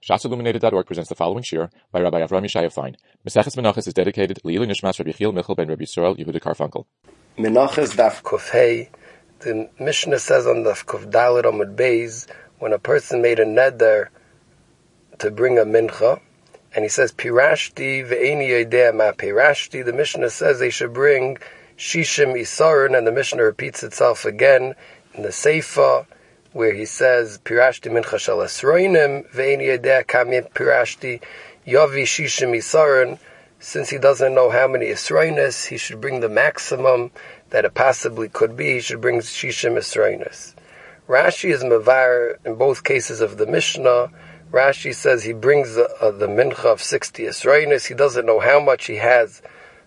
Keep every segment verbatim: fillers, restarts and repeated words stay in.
Shas Illuminated dot org presents the following shir by Rabbi Avraham Yeshaya Fein. Meseches Menachos is dedicated to Leilu Nishmas Rabbi Yechiel Michal ben Rabbi Yisrael Yehuda Karfunkel. Menachos daf kuf hey. The Mishnah says on daf kuf dalet amud beis, when a person made a neder to bring a mincha, and he says pirashti ve'eni yodea ma pirashti, the Mishnah says they should bring shishim isaron, and the Mishnah repeats itself again in the Seifa, where he says pirashti mincha shel esroinim ve'eni yodea kamim pirashti yavi shishim isaron. Since he doesn't know how many esroinis, he should bring the maximum that it possibly could be. He should bring shishim esroinis. Rashi is mevar in both cases of the Mishnah. Rashi says he brings the, uh, the mincha of sixty esroinis. He doesn't know how much he has,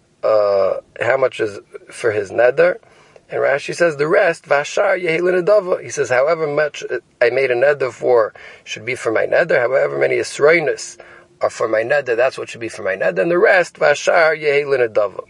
uh, how much is for his neder. And Rashi says the rest, vashar yehelin adava. He says however much I made a neder for should be for my neder. However many esroinis are for my neder, that's what should be for my neder. And the rest, vashar yehelin adava.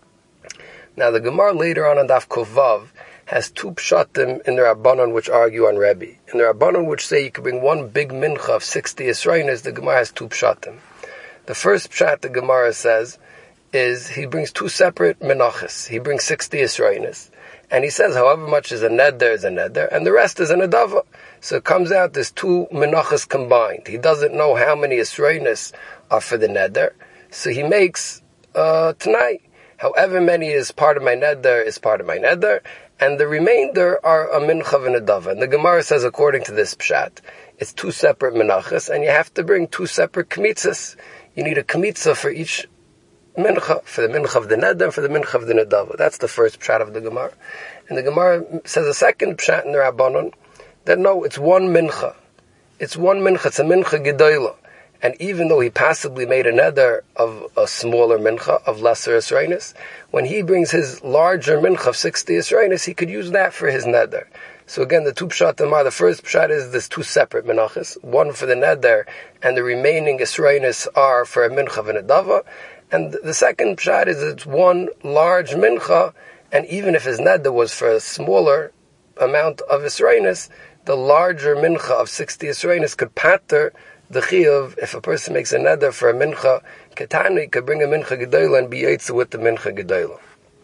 Now the Gemara later on on Daf Kovav has two pshatim in the Rabbanon which argue on Rebbe. In the Rabbanon which say you can bring one big mincha of sixty esroinis, the Gemara has two pshatim. The first pshat the Gemara says is he brings two separate menachos. He brings sixty esroinis. And he says however much is a neder is a neder, and the rest is an adava. So it comes out there's two menachos combined. He doesn't know how many esroinis are for the neder, so he makes uh, tonight. However many is part of my neder is part of my neder, and the remainder are a mincha and a dava. And the Gemara says, according to this pshat, it's two separate menachos, and you have to bring two separate kmitzas. You need a kmitza for each mincha, for the mincha of the neder and for the mincha of the nedava. That's the first pshat of the Gemara. And the Gemara says a second pshat in the Rabbanon, that no, it's one mincha. It's one mincha, it's a mincha gedola. And even though he possibly made a neder of a smaller mincha, of lesser esroinis, when he brings his larger mincha of sixty esroinis, he could use that for his neder. So again, the two pshatim are, the first pshat is there's two separate menachos, one for the neder, and the remaining esroinis are for a mincha and a dava. And the second pshat is it's one large mincha, and even if his neder was for a smaller amount of esroinis, the larger mincha of sixty esroinis could pater the chiyuv. If a person makes a neder for a mincha ketana, he could bring a mincha gedola and be yotze with the mincha gedola.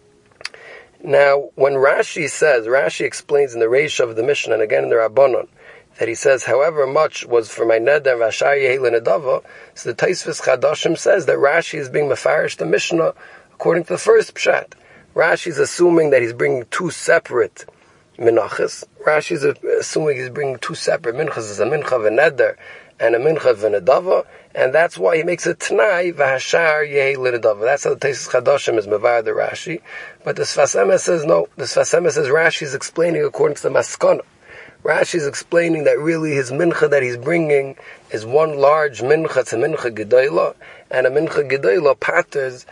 Now, when Rashi says, Rashi explains in the Reish of the Mishnah, and again in the Rabbanon, that he says, however much was for my neder and vashar yehelin adava, so the Tosfos Chadashim says that Rashi is being mefarish the Mishnah according to the first pshat. Rashi is assuming that he's bringing two separate menachos. Rashi is assuming he's bringing two separate minchas, as a mincha of a neder and a mincha of a nedava, and that's why he makes a t'nai v'hashar yehelin adava. That's how the Tosfos Chadashim is mevar the Rashi. But the Sfas Emes says no. The Sfas Emes says Rashi is explaining according to the Maskana. Rashi is explaining that really his mincha that he's bringing is one large mincha, it's a mincha gedola, and a mincha gedola paters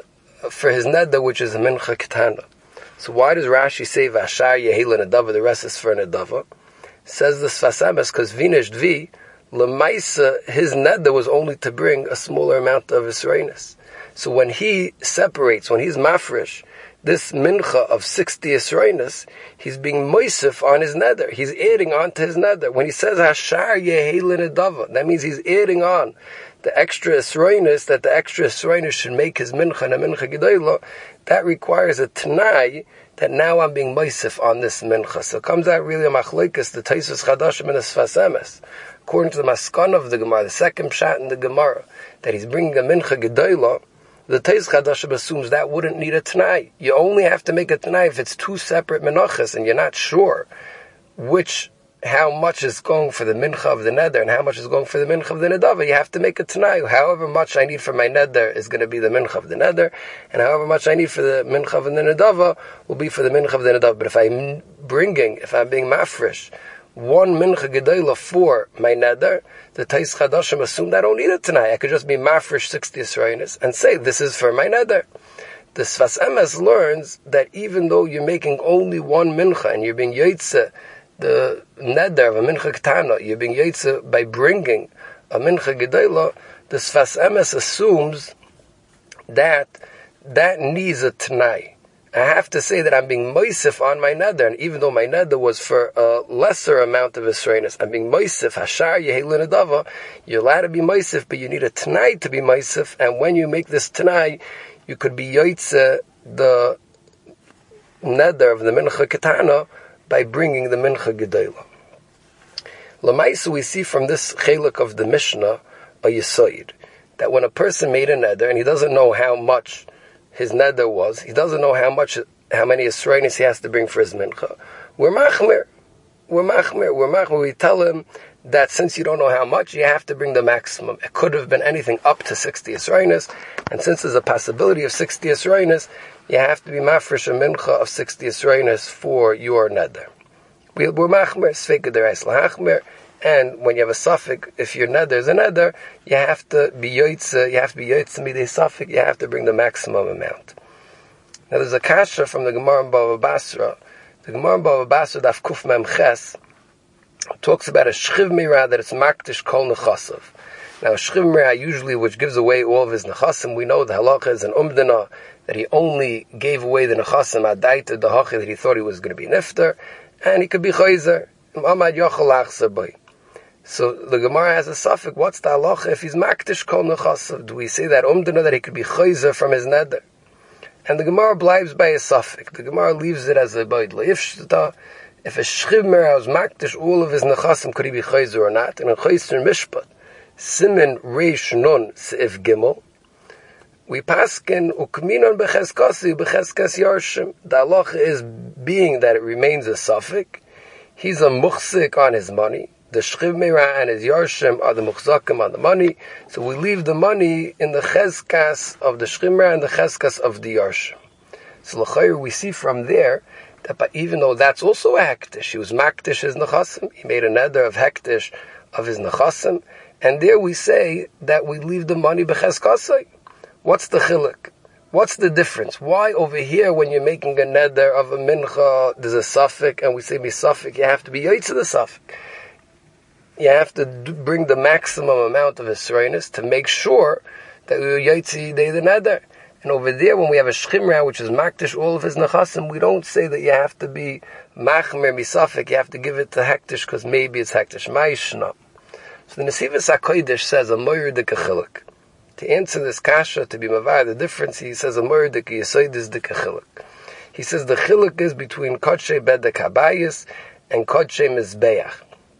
for his neder, which is a mincha ketana. So why does Rashi say v'ashar yehelin adava, the rest is for an adava? Says the Sfas Emes, because vinish dvi, lemaisa, his neder was only to bring a smaller amount of esroinis. So when he separates, when he's mafresh, this mincha of sixty esroinis, he's being moisif on his neder. He's adding on to his neder. When he says hashar yehelin adava, that means he's adding on the extra esroinis, that the extra esroinis should make his mincha and a mincha gedola. That requires a t'nai that now I'm being moisif on this mincha. So it comes out really a machlokes, the Tosfos Chadashim and the Sfas Emes. According to the Maskana of the Gemara, the second pshat in the Gemara, that he's bringing a mincha gedola, the Tosfos Chadashim assumes that wouldn't need a t'nai. You only have to make a t'nai if it's two separate menachos and you're not sure which, how much is going for the mincha of the neder and how much is going for the mincha of the nedava. You have to make a t'nai. However much I need for my neder is going to be the mincha of the neder, and however much I need for the mincha of the nedava will be for the mincha of the nedava. But if I'm bringing, if I'm being mafresh, one mincha gedola for my neder, the Tosfos Chadashim assume that I don't need it tonight. I could just be mafresh sixty esroinis and say this is for my neder. The Sfas Emes learns that even though you're making only one mincha and you're being yotze the neder of a mincha ketana, you're being yotze by bringing a mincha gedola, the Sfas Emes assumes that that needs a t'nai. I have to say that I'm being moisif on my neder, and even though my neder was for a lesser amount of Yisraelis, I'm being moisif, hashar yehelin adava, you're allowed to be moisif, but you need a tanai to be moisif, and when you make this tanai, you could be yoitze the neder of the mincha ketana by bringing the mincha gedola. Lamaisa, we see from this chelik of the Mishnah, a yisoid, that when a person made a neder, and he doesn't know how much his neder was, he doesn't know how much, how many Yisraelis he has to bring for his mincha. We're machmir. We're machmir. We're machmir. We tell him that since you don't know how much, you have to bring the maximum. It could have been anything up to sixty Yisraelis, and since there's a possibility of sixty Yisraelis, you have to be mafresh a mincha of sixty Yisraelis for your neder. We're machmir, sveika derais lahachmir. And when you have a suffix, if your neder is a neder, you have to be yoitze, you have to be yoitze midei suffix, you have to bring the maximum amount. Now there's a kasha from the Gemara in Bava Basra. The Gemara in Bava Basra, Daf Kuf Mem Ches, talks about a shchiv mirah that it's makdish kol nechasav. Now a shchiv mirah usually, which gives away all of his nechasim, we know the halacha is an umdana, that he only gave away the nechasim adaita the hachi that he thought he was going to be nifter, and he could be chayzer. Amad yochel achzer boy. So the Gemara has a suffix. What's the halacha if he's makdish kol nechasav? Do we say that umdana that he could be chayzer from his neder? And the Gemara blives by a suffix. The Gemara leaves it as a boidla. If if a shchiv mirah was makdish all of his nechasim, could he be chayzer or not? And in chayzer mishpat, simin reish nun seif gimel, we paskin ukminon becheskasi becheskas yarshim. The halacha is being that it remains a suffix. He's a muchzik on his money. The shchiv mirah and his yarshim are the muchzakim on the money. So we leave the money in the cheskas of the shchiv mirah and the cheskas of the yarshim. So l'chayr, we see from there that by, even though that's also a hektish, he was makdish his nechasim, he made a neder of hektish of his nechasim, and there we say that we leave the money b'cheskasai. What's the chiluk? What's the difference? Why over here, when you're making a neder of a mincha, there's a suffix, and we say be suffix, you have to be yoytze the suffix. You have to do, bring the maximum amount of Yisraelis to make sure that you're yoytze the neder. And over there, when we have a shchimra, which is makdish all of his nechasim, we don't say that you have to be machmer misafik, you have to give it to hektish, because maybe it's hektish. Ma'ishna. So the Nesivos HaKodesh says, a moyer de kachiluk. To answer this kasha, to be mavar, the difference, he says, a moyer de kiyasoid is de kachiluk. He says the chiluk is between kodshe bedek habayis and kodshe mizbeach.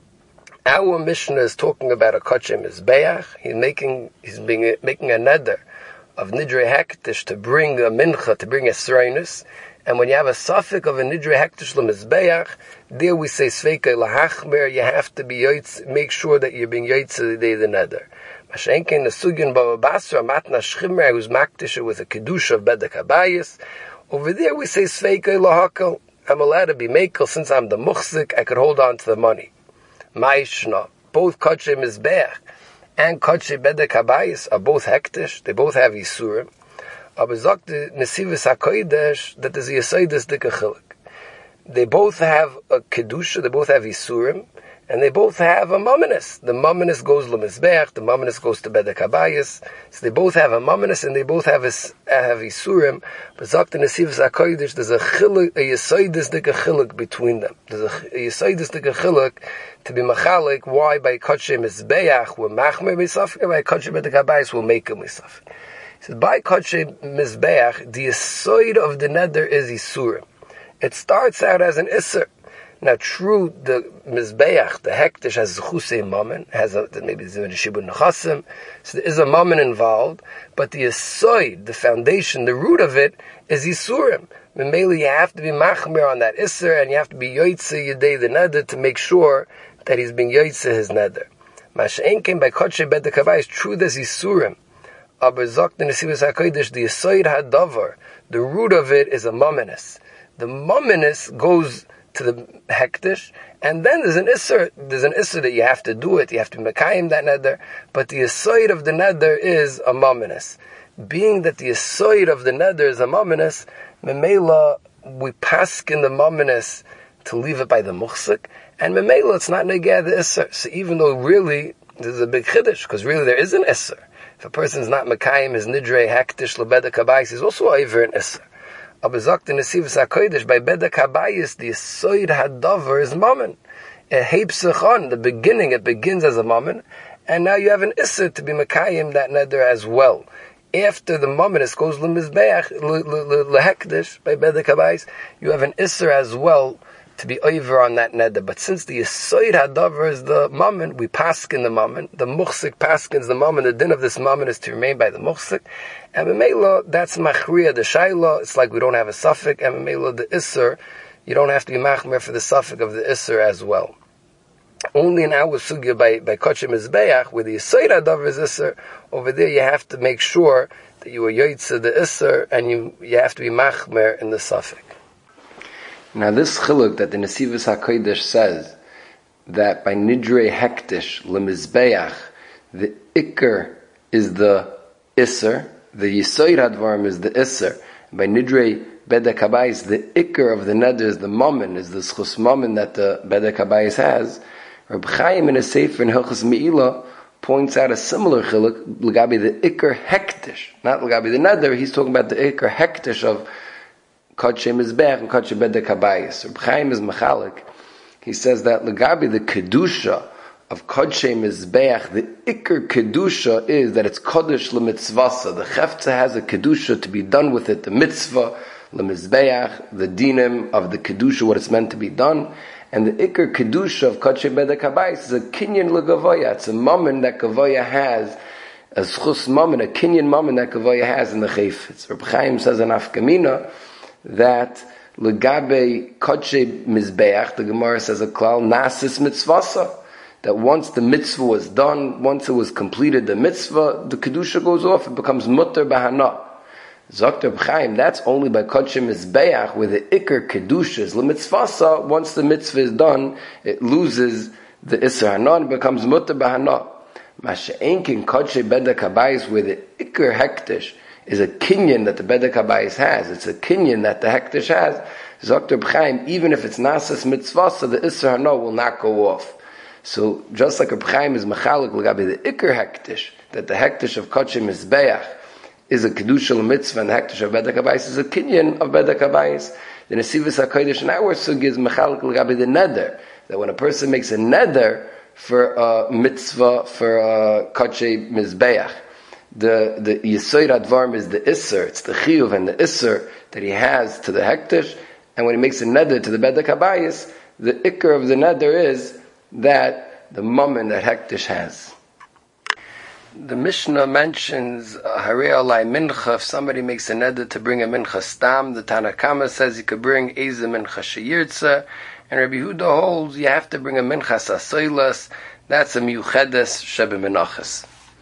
Our Mishnah is talking about a kodshe mizbeach. He's making, he's being, making a neder of nidre hektish to bring a mincha, to bring a sreinus. And when you have a suffix of a nidre hektish lemizbeach, there we say sveika lahachmer, you have to be yoitz, make sure that you're being yoitz the day the neder. Mashenkin the sugyan bava basra matna shchimmer, who's maktish with a kedusha of bedek habayis. Over there we say sveika lahakel, I'm allowed to be makel since I'm the muchzik, I could hold on to the money. Ma'ishna, both kodshe mizbeach and kodshe bedek habayis are both hektish, they both have yisurim. Aber sagt the Nesivos HaKodesh that there's a Yesodus Dika Chiluk. They both have a Kedusha, they both have Yisurim, and they both have a Mamonis. The Mamonis goes L'Mizbeach, the Mamonis goes to Bedek Habayis. So they both have a Mamonis and they both have a, have Yisurim. But sagt the Nesivos HaKodesh, there's a Chiluk, a Yesodus Dika Chiluk between them. There's a, a Yesodus Dika Chiluk to be Machalik, why by Kodshe Mizbeach we're Machmer Misafik, and by Kodshe Bedek Habayis we'll make a Misafik. He says, by Kodshe Mizbeach, the Yesod of the Neder is Yisurim. It starts out as an Isser. Now, true, the Mizbeach, the Hektish, has Chusei Mammon, has a, maybe there's a Shibud Nechasim, so there is a Mammon involved, but the Yesod, the foundation, the root of it, is Yisurim. Mainly, you have to be Machmer on that Isser, and you have to be Yoitze Yedei the Neder to make sure that he's being Yoitze his Neder. Masha'en came by Kodshe Bedek Habayis, true, there's Yisurim. Aber sagt the Nesivos HaKodesh, the Yesod HaDavar, the root of it is a Mamonis. The Mamonis goes to the Hektish, and then there's an Isser, there's an Isser that you have to do it, you have to Mekayim that Neder, but the Yesod of the Neder is a Mamonis. Being that the Yesod of the Neder is a Mamonis, Memela, we pask in the Mamonis to leave it by the Muchsik, and Memela, it's not Negeh the Isser. So even though really, there's a big Chiddush, because really there is an Isser. If a person is not Mekayim, his Nidre Hektish Lebedek Habayis, he's also over an Isser. Aber sagt in Nesivus HaKodesh, by Bedek HaBayis, the Yisoid HaDover is Mammon. It hebs sich on, the beginning, it begins as a Mammon, and now you have an Isser to be Mekayim that neder as well. After the Mammon, it goes L'Mizbeach, L'Hekdesh, by Bedek HaBayis, you have an Isser as well to be over on that neder. But since the Yisoid HaDover is the Mammon, we paskin the Mammon, the Muchsik paskins the Mammon, the din of this Mammon is to remain by the Muchsik, and Memela, that's Machriya, the Shaila, it's like we don't have a suffix, and Memela, the Isser, you don't have to be Machmer for the suffix of the Isser as well. Only in our Sugya by, by Kochim Mizbeach, where the Yisoid HaDover is Isser, over there you have to make sure that you are Yoitze the Isser, and you, you have to be Machmer in the suffix. Now this chiluk that the Nesivus HaKodesh says that by Nidrei Hektish Lemizbeach, the Iker is the Isser, the Yisoid HaDvarim is the Isser, by Nidrei Bedek HaBayis, the Iker of the Neder is the Mammon, is the Schus Mammon that the Bedek HaBayis has. Reb Chaim in a Sefer in Hilchos Me'ilah points out a similar chiluk, L'gabi the Iker Hektish, not L'gabi the Neder, he's talking about the Iker Hektish of Kodshe Mizbech and Kodshe Bedek HaBayis. Reb Chaim is Mechalik. He says that L'gabi the Kedusha of Kodshe Mizbech, the Iker Kedusha is that it's Kodesh L'mitzvasa. The Chefza has a Kedusha to be done with it, the mitzvah, L'mizbeach, the dinim of the Kedusha, what it's meant to be done. And the Iker Kedusha of Kodshe Bedek HaBayis is a Kinyan L'gavoya. It's a moment that Gavoya has, a Schus moment, a Kinyan moment that Gavoya has in the Chayfetz. Reb Chaim says in Afkamina, that L'gabe Kodshe Mizbeach, the Gemara says a klal, Nasis Mitzvasa, that once the mitzvah was done, once it was completed, the mitzvah, the Kedusha goes off, it becomes Mutter Bahana. Zokter B'chaim, that's only by Kodshe Mizbeach, where the Iker Kedusha is L'mitzvasa, once the mitzvah is done, it loses the Isser Hanan, it becomes Mutter Bahana. Masha'enkin Kodshe Bedek HaBayis, where the Iker Hektish is a kinyan that the Bedek HaBayis has. It's a kinyan that the Hektish has. Zokter B'chaim, even if it's Nasas Mitzvah, so the Isser Hana will not go off. So, just like a B'chaim is Mechalik L'gabi the Iker Hektish, that the Hektish of Kodshe Mizbeach is a Kedusha L'mitzvah, and the Hektish of Bedek HaBayis is a kinyan of Bedek HaBayis. The Nesivus HaKodesh in our Sugi is Mechalik L'gabi the Neder, that when a person makes a Neder for a mitzvah, for a Kodshe Mizbeach, The the Yisoid HaDvarim is the Isser, it's the Chiyuv and the Isser that he has to the Hektish, and when he makes a Neder to the Bedek HaBayis, the Iker of the Neder is that the Mammon that Hektish has. The Mishnah mentions Harei Alai Mincha, if somebody makes a Neder to bring a Mincha Stam, the Tanakama says he could bring Eze Mincha Sheyirtza, and Rabbi Yehuda holds you have to bring a Mincha Sasoilas, that's a Miuchedes Shebe Menachas.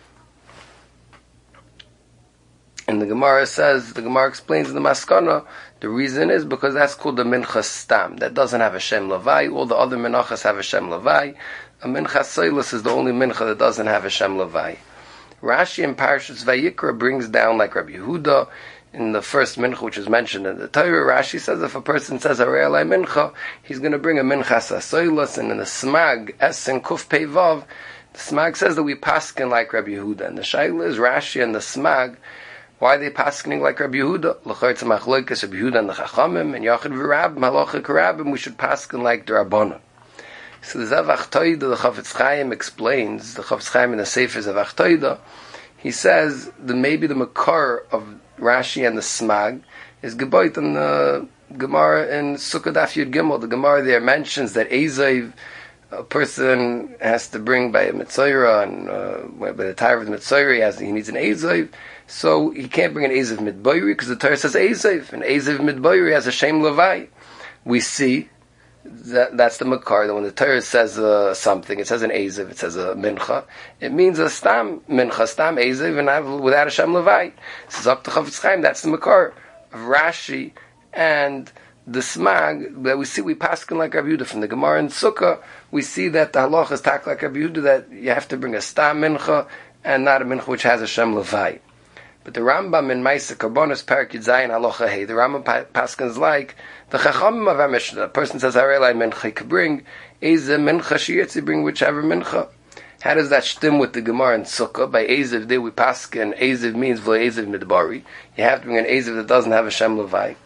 And the Gemara says, the Gemara explains in the Maskana, the reason is because that's called the Mincha Stam. That doesn't have a Shem Levai. All the other Menachas have a Shem Levai. A Mincha Soilus is the only Mincha that doesn't have a Shem Levai. Rashi in Parashas Vayikra brings down, like Rabbi Yehuda, in the first Mincha which is mentioned in the Torah, Rashi says if a person says Harei Alai Mincha, he's going to bring a Mincha Soilus, and in the Smag, Es and Kuf Pei Vav, the Smag says that we paskin like Rabbi Yehuda. And the Shaila is Rashi and the Smag, why are they paskening like Rabbi Yehuda? L'chayr tzemach loikas Rabbi Yehuda and the Chachamim, and Yachid v'Rab, Malachik Rabim, we should pasken like the Rabbanon. So the Zavach Toida, the Chafetz Chaim explains, the Chafetz Chaim in the Sefer Zavach Toida, he says that maybe the Makar of Rashi and the Smag is Geboit in the Gemara in Sukkot Daf Yud Gimel. The Gemara there mentions that Ezev, a person has to bring by a Mitzayra, and uh, by the tire of the Mitzayra, he, has, he needs an Ezev. So he can't bring an Ezev Midbayri because the Torah says Ezev, and Ezev Midbayri has a Shem Levai. We see that that's the Makar, that when the Torah says uh, something, it says an Ezev, it says a Mincha, it means a Stam Mincha, Stam Ezev, and have, without a Shem Levai. This is up to Chafetz Chaim, that's the Makar of Rashi and the Smag, that we see we paskin like Rabbi Yehuda. From the Gemara in Sukkah, we see that the Halach is tak like Rabbi Yehuda, that you have to bring a Stam Mincha, and not a Mincha which has a Shem Levai. But the Rambam in Maisa Karbonos Parak Yud Zayin Halacha Hey, the Rambam paskins like the Chachamim of our Mishnah. A person says Harei Alai Mincha, he could bring Eze Mincha Sheyirtza, bring whichever Mincha. How does that stem with the Gemara in Sukkah? By Ezev there we paskin, Ezev means V'lo Ezev Midbari. You have to bring an Ezev that doesn't have a Shem Levai.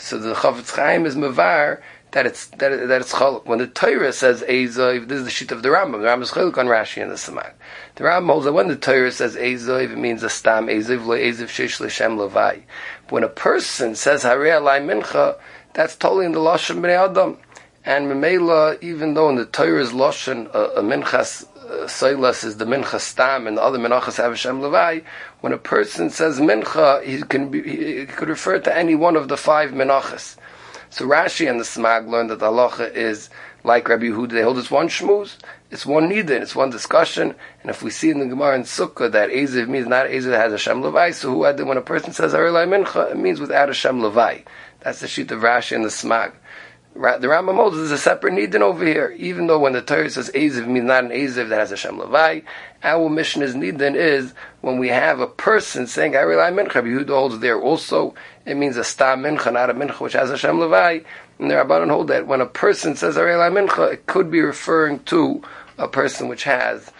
So the Chafetz Chaim is mevar that it's that, it, that it's chaluk. When the Torah says Ezoiv, this is the sheet of the Rambam. The Rambam is chaluk on Rashi and the Samag. The Rambam holds that when the Torah says Ezoiv, it means a stam Ezoiv lo Ezoiv sheish l'shem levai. But when a person says Harei alai mincha, that's totally in the lashon bnei Adam. And Memela, even though in the Torah's lashon a, a minchas uh, soilas is the mincha stam and the other minachas have Hashem levai, when a person says mincha, he can be, he could refer to any one of the five minachas. So Rashi and the Smag learned that the halacha is like Rabbi Yehuda. They hold it's one shmuz, it's one nidin, it's one discussion. And if we see in the Gemara in Sukkah that Eziv means not Eziv that has Hashem levai, so who had the, when a person says Harei mincha, it means without Hashem levai. That's the sheet of Rashi and the Smag. The Rambam holds is a separate nidin over here. Even though when the Torah says Eziv means not an Eziv that has Hashem levai, our Mishnah's nidin is when we have a person saying Harei mincha. Rabbi Yehuda holds there also it means a stam mincha, not a mincha which has Hashem levai. And the Rabbanan hold that when a person says Harei mincha, it could be referring to a person which has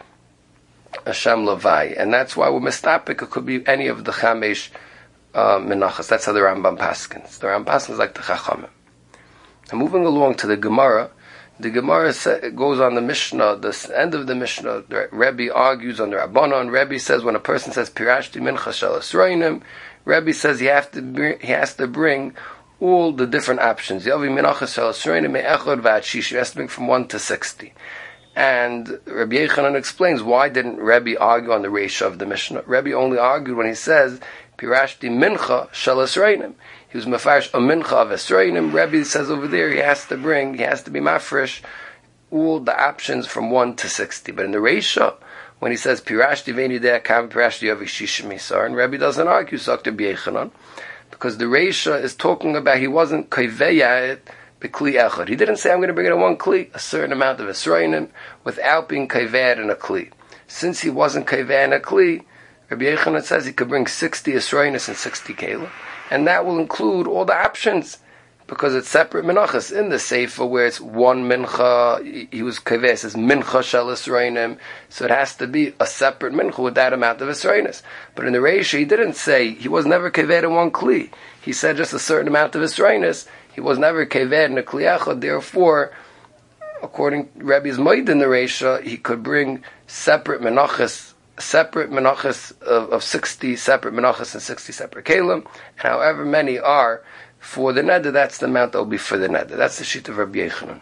Hashem levai, and that's why we're mistapik. It could be any of the chamesh uh, menachas. That's how the Rambam paskins. The Rambam paskins like the Chachamim. And moving along to the Gemara, the Gemara goes on the Mishnah, the end of the Mishnah, the Rebbe argues on the Rabbanon. Rebbe says when a person says Pirashti mincha shel esroinim, Rebbe says he have to bring, he has to bring all the different options. Yavi minachas shel esroinim me'echad v'ad shish. He has to bring from one to sixty. And Rabbi Yechanan explains why didn't Rebbe argue on the ratio of the Mishnah. Rebbe only argued when he says Pirashti mincha shel esroinim. He was mafarish a mincha of esroinim. Rebbe says over there he has to bring, he has to be mafresh all the options from one to sixty. But in the Reisha, when he says Pirashti veini dea kam Pirashti yavi shishim isar, and Rebbe doesn't argue Sakta B'Yechanan, because the Reisha is talking about he wasn't kaiveya it b'kli echad. He didn't say I'm going to bring it in one kli, a certain amount of esroinim, without being kaiveya in a kli. Since he wasn't kaiveya in a kli, Rabbi Yechanan says he could bring sixty esroinis and sixty kela. And that will include all the options, because it's separate minachas. In the Sefer, where it's one mincha, he was kaveh, says mincha shel esroinim, so it has to be a separate mincha with that amount of esroinis. But in the Reisha, he didn't say, he was never kaveh in one kli. He said just a certain amount of esroinis. He was never kaveh in a kli echad. Therefore, according to Rebbe's Moed in the Reisha, he could bring separate minachas, separate menachas of, of sixty separate menachas and sixty separate kalim, and however many are for the neder, that's the amount that will be for the neder. That's the sheet of Rabbi Yechanan.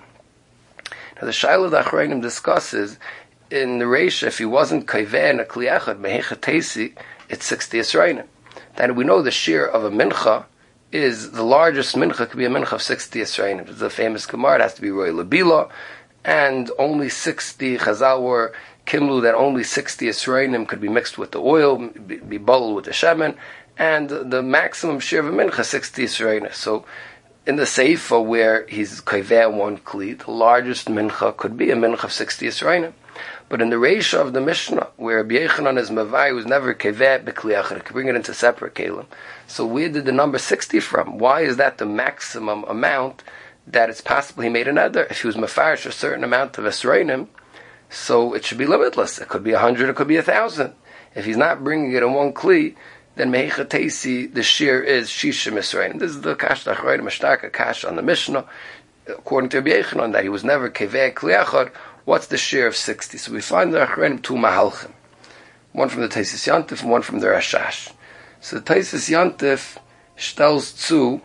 Now the Shaila Dachreinim discusses in the Reisha, if he wasn't kaiveh and a kli echad mehecha teisi, it's sixty esroinim. Then we know the shear of a mincha is the largest mincha could be a mincha of sixty esroinim. It's a famous Gemara. It has to be roy labila, and only sixty Chazal were Kimlu that only sixty esroinim could be mixed with the oil, be, be bubbled with the shemen, and the maximum share of a mincha sixty esroinim. So, in the Seifa where he's kaiveh one kli, the largest mincha could be a mincha of sixty esroinim. But in the Reisha of the Mishnah, where Rabbi Yechanan is mavai, was never kaiveh b'kli echad, could bring it into separate kalim. So where did the number sixty from? Why is that the maximum amount that it's possible he made a neder? If he was mafarish a certain amount of esroinim, so it should be limitless. It could be a hundred, it could be a thousand. If he's not bringing it in one kli, then mehecha teisi, the shear is shishim esroinim. This is the kash tachroinim ashtaka kash on the Mishnah, according to Rabbi Yechanan, that he was never keveh kli echad. What's the shear of sixty? So we find the achroinim two mahalchim, one from the Taisis Yantif and one from the Rashash. So the Taisis Yantif tells zu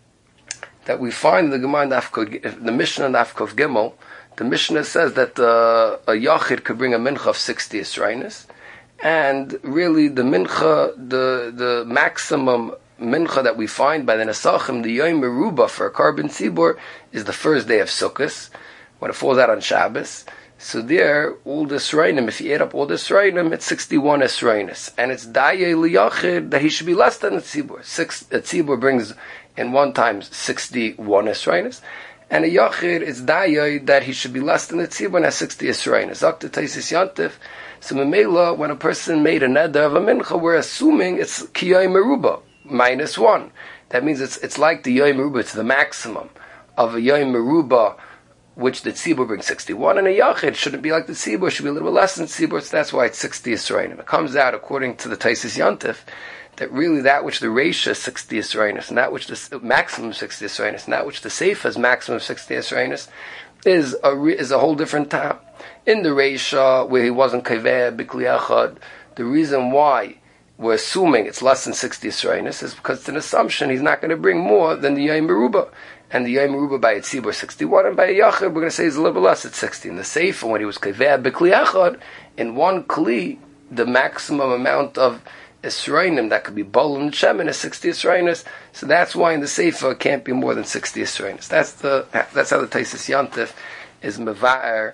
that we find the Gemara in the Mishnah in Afkov Gimel. The Mishnah says that uh, a yachid could bring a mincha of sixty esroinis, and really the mincha, the the maximum mincha that we find by the Nesachim, the Yom Meruba for a carbon tzibur, is the first day of Sukkot, when it falls out on Shabbos. So there, all the esroinim, if you add up all the esroinim, it's sixty-one esroinis, and it's daye liyachid that he should be less than the tzibur. Six, a tzibur brings in one time sixty-one esroinis. And a yachid is dayoy that he should be less than the tzibur and has sixty esroinis. Zakta Taisis Yantif. So memela, when a person made a neder of a mincha, we're assuming it's kiyay meruba minus one. That means it's it's like the yoy meruba. It's the maximum of a yoy meruba, which the tzibur brings sixty-one, and a yachid shouldn't be like the tzibur. It should be a little bit less than tzibur. So that's why it's sixty esroinim. It comes out according to the Taisis Yantif that really that which the Reisha is sixty Yisraelis, and that which the maximum sixty Yisraelis, and that which the Seifa is maximum sixty Yisraelis, is a is a whole different time. In the Reisha, where he wasn't Kaveh B'Kli Echad, the reason why we're assuming it's less than sixty Yisraelis is because it's an assumption he's not going to bring more than the Yom Meruba. And the Yom Meruba by Yitzibur sixty-one, and by Yachid we're going to say it's a little bit less, it's sixty. In the Seifa, when he was Kaveh B'Kli Echad, in one Kli, the maximum amount of Yisraelim that could be Bol and Shemin is sixty Yisraelis. So that's why in the Seifa it can't be more than sixty Yisraelis. That's the that's how the Taisis Yantif is Meva'er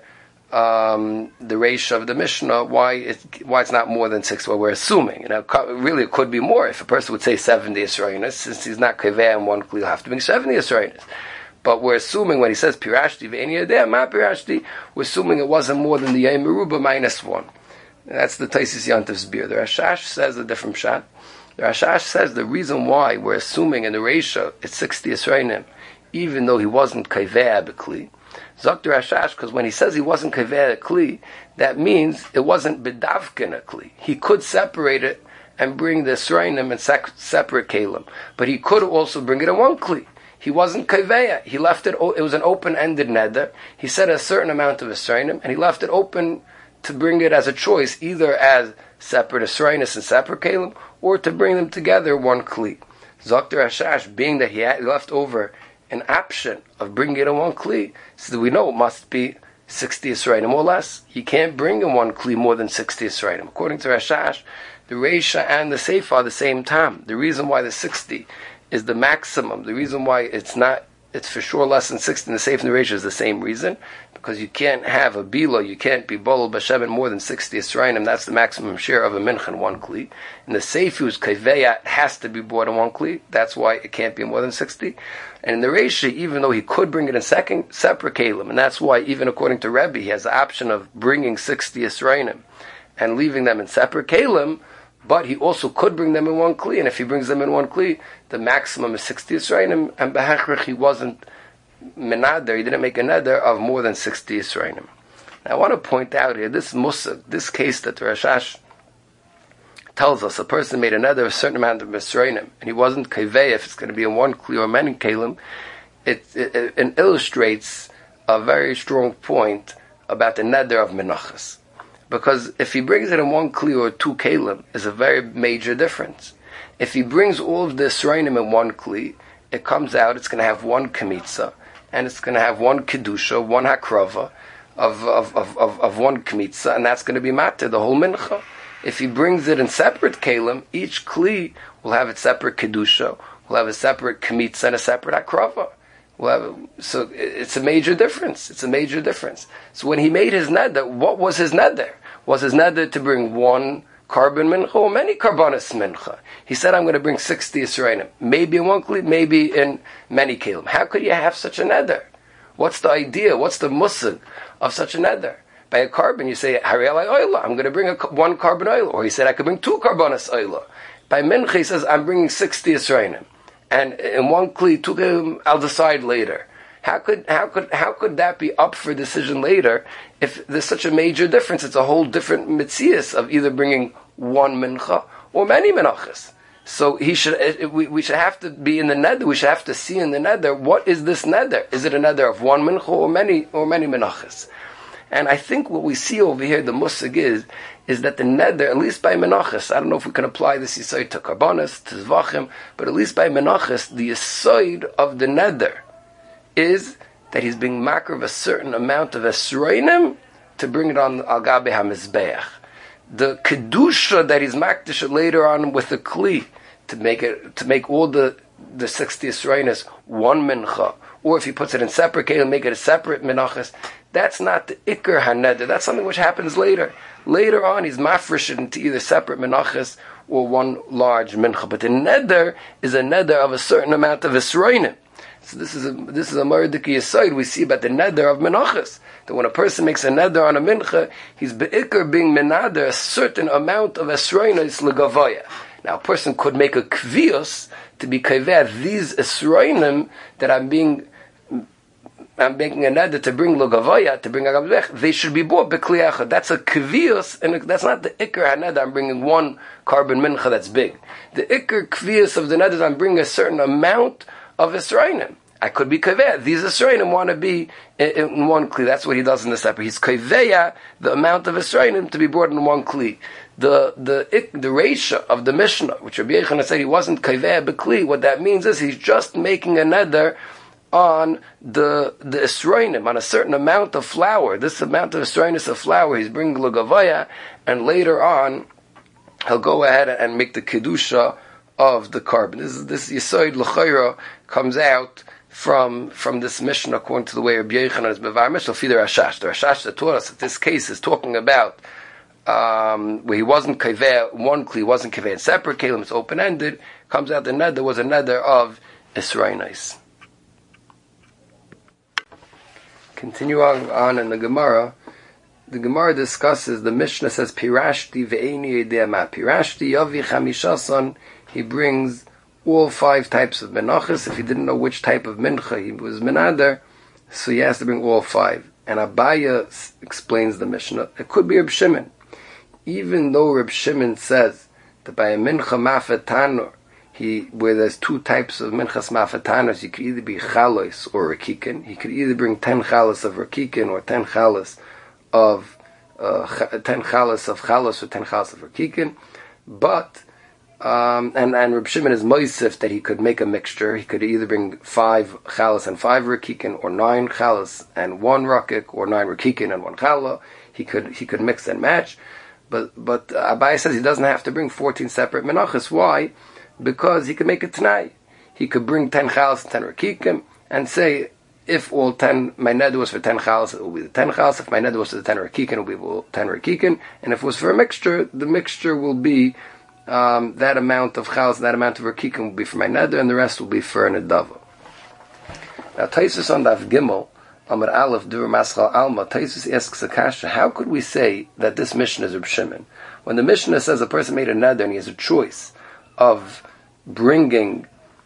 um, the Reisha of the Mishnah, why it why it's not more than six. Well, we're assuming, you know, really it could be more. If a person would say seventy Yisraelis, since he's not Kaveh in one Kli, he'll have to bring seventy Yisraelis. But we're assuming when he says Pirashti ve'eni yadeh ma Pirashti, we're assuming it wasn't more than the Yom Meruba minus one. That's the Taisis Yantif's beer. The Rashash says a different shot. The Rashash says the reason why we're assuming in the Reisha it's sixty Yisraelim, even though he wasn't Kaveh B'Kli. Zok the Rashash, because when he says he wasn't Kaveh Kli, that means it wasn't B'davkin a Kli. He could separate it and bring the Yisraelim in sec- separate Kalim. But he could also bring it in one Kli. He wasn't Kaveh. He left it, it was an open-ended neder. He said a certain amount of Yisraelim, and he left it open to bring it as a choice, either as separate Yisraelis and separate Kalim, or to bring them together one Kli. Zok the Rashash, being that he had left over an option of bringing it in one Kli, so we know it must be sixty Yisraelim or less. He can't bring in one Kli more than sixty Yisraelim. According to Rashash, the Reisha and the Seifa are the same time. The reason why the sixty is the maximum, the reason why it's not, it's for sure less than sixty in the Seifa and the Reisha is the same reason, because you can't have a bila, you can't be bolel b'shemen more than sixty Yisraelim. That's the maximum share of a mincha in one kli. And the seifus kaveya has to be bought in one kli. That's why it can't be more than sixty. And in the Reisha, even though he could bring it in second separate kalim, and that's why even according to Rebbe, he has the option of bringing sixty Yisraelim and leaving them in separate kalim. But he also could bring them in one kli, and if he brings them in one kli, the maximum is sixty Yisraelim, and behechrich he wasn't menader, he didn't make a neder of more than sixty Yisraelim. Now I want to point out here, this musag, this case that Rashash tells us, a person made a neder of a certain amount of Yisraelim, and he wasn't kaveh if it's going to be in one kli or many kalim, it, it, it, it illustrates a very strong point about the neder of menachas. Because if he brings it in one kli or two kalim, is a very major difference. If he brings all of the Yisraelim in one kli, it comes out, it's going to have one kmitza, and it's going to have one kedusha, one hakrava of of, of, of, of one kmitza, and that's going to be matter, the whole mincha. If he brings it in separate kalim, each kli will have its separate kedusha, will have a separate kmitza and a separate hakrava. Well, so it's a major difference. It's a major difference. So when he made his neder, what was his neder? Was his neder to bring one carbon mincha or many carbonis mincha? He said, I'm going to bring sixty Yisraelim. Maybe in one kli, maybe in many kalim. How could you have such a neder? What's the idea? What's the musig of such a neder? By a carbon, you say, Harei oila, I'm going to bring a, one carbon oil. Or he said, I could bring two carbonis oila. By mincha, he says, I'm bringing sixty Yisraelim. And in one kli, took him, I'll decide later. How could how could how could that be up for decision later if there's such a major difference? It's a whole different mitzias of either bringing one mincha or many minachas. So he should we, we should have to be in the neder. We should have to see in the neder, what is this neder? Is it a neder of one mincha or many or many minachas? And I think what we see over here, the musig is, is that the neder, at least by menachas, I don't know if we can apply this yisoid to karbonis, to zvachim, but at least by menachas, the yisoid of the neder is that he's being makar of a certain amount of esroinim to bring it on al gabe hamizbeach. The kedusha that he's makdish later on with the kli to make it to make all the the sixty esroinis one mincha, or if he puts it in separate kelim, make it a separate menachas. That's not the ikar haneder. That's something which happens later. Later on, he's mafresh into either separate menachas or one large mincha. But the neder is a neder of a certain amount of esroinim. So this is a this is a mardiki aside we see about the neder of menachas. That when a person makes a neder on a mincha, he's beikar being menader a certain amount of esroinis legavaya. Now, a person could make a kvios to be kaveh these esroinim that I'm being I'm making a neder to bring lugavoya, to bring agam zbech, they should be bought b'kli echad. That's a kvius, and that's not the ikar haneder. I'm bringing one carbon mincha that's big. The ikar kvius of the neder is I'm bringing a certain amount of Yisrainim. I could be kaveh. These Yisrainim want to be in, in one kli. That's what he does in the separate. He's kaveya the amount of Yisrainim to be brought in one kli. The the the ratio of the Mishnah, which Rabbi Yochanan said he wasn't kaveya b'kli. What that means is he's just making a neder on the the Yisrainim, on a certain amount of flour. This amount of Yisrainis of flour, he's bringing lugavaya, and later on he'll go ahead and make the kedusha of the carbon. This is this Yesod l'chayra comes out from from this mission according to the way Rabbi Yochanan is bevar Mishnah fi the Rashash. The Rashash that taught us that this case is talking about um, where he wasn't kaveh one kli, wasn't kaveh in separate kelim, it's open ended. Comes out the neder was a neder of Yisrainis. Continue on, on in the Gemara. The Gemara discusses, the Mishnah says, Pirashti ve'eni yedema. Pirashti yavi chamishason. He brings all five types of menachas. If he didn't know which type of mincha he was menader, so he has to bring all five. And Abaya explains the Mishnah. It could be Reb Shimon. Even though Reb Shimon says that by a mincha mafetanor, he, where there's two types of minchas mafetanos, he could either be chalos or rakikin. He could either bring ten chalos of rakikin or ten chalos of uh, ten chalos of chalos or ten chalos of rakikin. But um, and and Reb Shimon is moisif that he could make a mixture. He could either bring five chalos and five rakikin, or nine chalos and one rakik, or nine rakikin and one chala. He could he could mix and match. But but uh, Abai says he doesn't have to bring fourteen separate menachas. Why? Because he could make a t'nai. He could bring ten chalas and ten rakikim and say, if all ten, my neder was for ten chalas, it will be the ten chalas. If my neder was for the ten rakikim, it will be all ten rakikim. And if it was for a mixture, the mixture will be um, that amount of chalas, that amount of rakikim will be for my neder, and the rest will be for an adava. Now, Taisus on Daf Gimel, Amar Aleph, Dur Maschal Alma, Taisus asks a kasha, how could we say that this Mishnah is Reb Shimon? When the Mishnah says a person made a neder and he has a choice of bringing,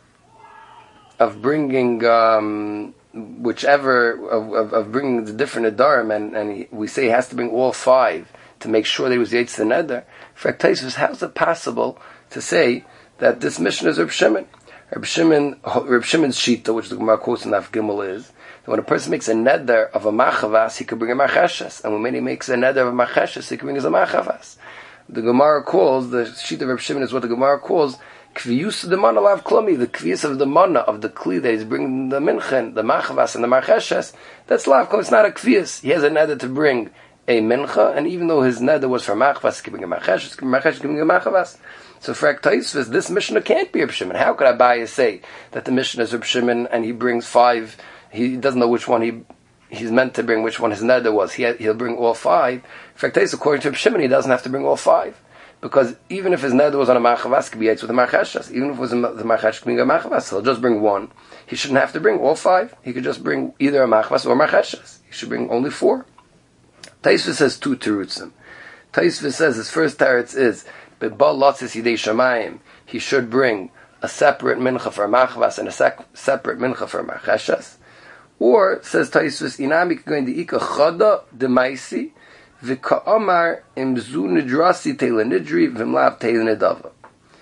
of bringing um, whichever of, of, of bringing the different adarim, and, and he, we say he has to bring all five to make sure that he was yaitz the neder. For Taisus, how is it possible to say that this mission is Reb Shimon? Reb Shimon, Reb Shimon's shita, which the Gemara quotes in Daf Gimel, is that when a person makes a neder of a machavas, he could bring a macheshes, and when he makes a neder of a macheshes, he could bring a machavas. The Gemara calls, the sheet of Reb Shimon is what the Gemara calls kviyus the mana lav klomi, the kviyus of the mana of the kli that he's bringing the minchen, the machavas and the marcheshes. That's lav klomi. It's not a kviyus. He has a neder to bring a mincha, and even though his neder was for machavas, he can bring a marcheshes, he can bring marcheshes, he can bring a machavas. So for Aktaisvis, this Mishnah can't be Reb Shimon. How could Abaye say that the Mishnah is Reb Shimon and he brings five? He doesn't know which one he he's meant to bring, which one his neder was. He he'll bring all five. For Aktaisvis, according to Reb Shimon, he doesn't have to bring all five. Because even if his neder was on a machavas, it could be yaitz with a marcheshes. Even if it was a, the marcheshes, it could be a machavas. He'll just bring one. He shouldn't have to bring all five. He could just bring either a machavas or marcheshes. He should bring only four. Taisvis says two terutzim. Taisvis says his first teretz is bebal lotzis yidei shamayim. He should bring a separate mincha for a machavas and a sec- separate mincha for a marcheshes. Or says Taisvis inami going to ika chada demaisi. V'ka'amar imzu nidrasi teila nidri v'mlav teila nidava.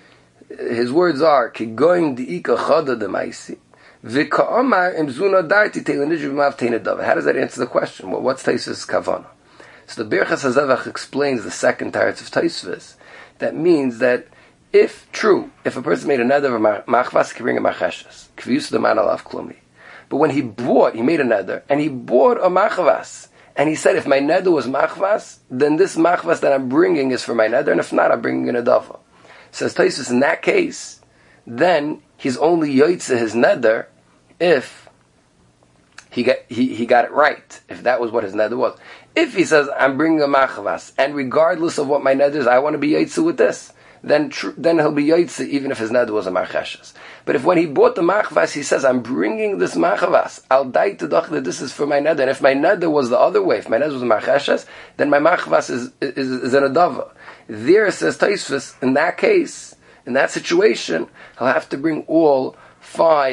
His words are kigoyim di'ika chada demaisi v'ka'amar imzu nadarti teila nidri v'mlav teila nidava. How does that answer the question? Well, what's Taisvis kavana? So the Birchas HaZevach explains the second teretz of Taisvis. That means that if true, if a person made a neder of a machvas, he can bring a macheshes. Kviyus the man alav klumi. But when he bought, he made a neder and he bought a machvas. And he said, if my neder was machvas, then this machvas that I'm bringing is for my neder, and if not, I'm bringing an adava. Says Taisus, in that case, then he's only yoitze his neder if he got he, he got it right, if that was what his neder was. If he says, I'm bringing a machvas, and regardless of what my neder is, I want to be yoitze with this, then tr- then he'll be yoitze even if his neder was a marcheshes. But if when he bought the machvas, he says, I'm bringing this machvas, I'll die to doch that this is for my neder. And if my neder was the other way, if my neder was a marcheshes, then my machvas is, is, is an adava. There, says Taisvis, in that case, in that situation, he'll have to bring all five